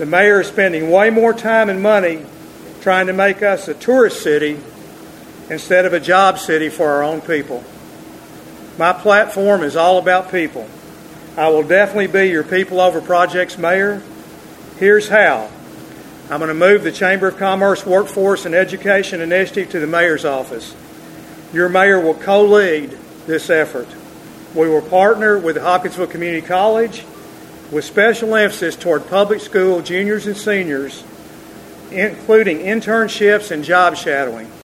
The mayor is spending way more time and money trying to make us a tourist city instead of a job city for our own people. My platform is all about people. I will definitely be your People Over Projects mayor. Here's how. I'm going to move the Chamber of Commerce Workforce and Education Initiative to the mayor's office. Your mayor will co-lead this effort. We will partner with the Hopkinsville Community College with special emphasis toward public school juniors and seniors, including internships and job shadowing.